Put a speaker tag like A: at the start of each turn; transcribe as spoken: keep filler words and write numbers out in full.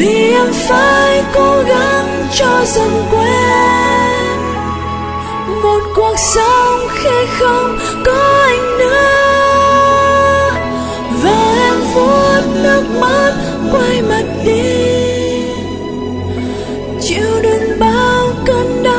A: vì em phải cố gắng cho dần quên một cuộc sống khi không có anh nữa. Và em vuốt nước mắt quay mặt đi, chịu đựng bao cơn đau